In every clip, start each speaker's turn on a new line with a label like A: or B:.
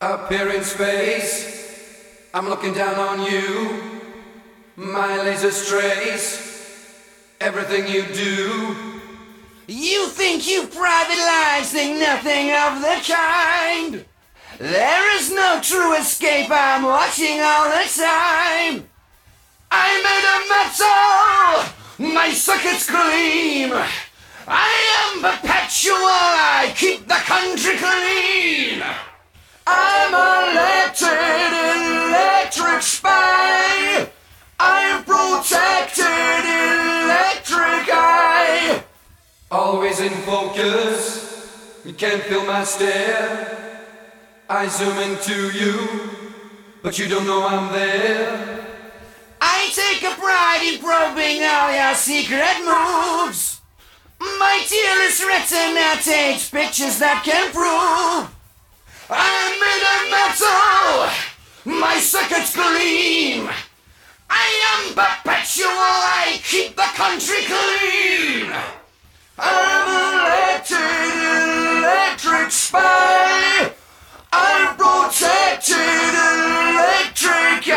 A: Up here in space, I'm looking down on you. My lasers trace everything you do.
B: You think you private lives, think nothing of the kind. There is no true escape, I'm watching all the time. I'm made of metal, my circuits gleam. I am perpetual, I keep the country clean. I'm elected, electric spy. I'm protected, electric eye.
A: Always in focus, you can't feel my stare. I zoom into you, but you don't know I'm there.
B: I take a pride in probing all your secret moves. My tearless retina takes pictures that can prove I'm made of metal, my circuits gleam. I am perpetual, I keep the country clean. I'm elected, electric spy. I'm protected, electric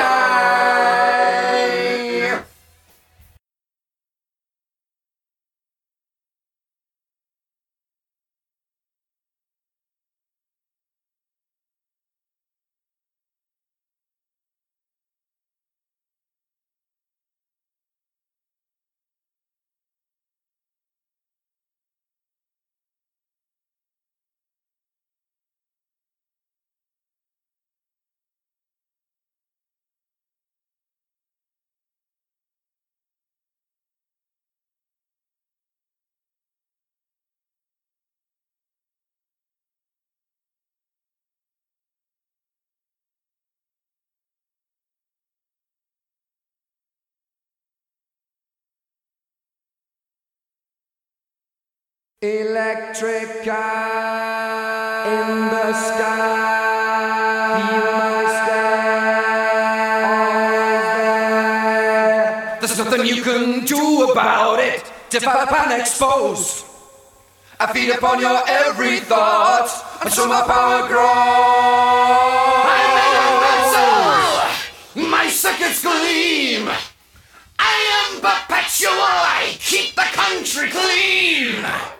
B: eye.
A: Electric eye in the sky. Feel my style. There's nothing you can do about it. Develop and expose. I feed upon your every thought until my power grows.
B: I'm made of metal, my circuits gleam. I am perpetual, I keep the country clean.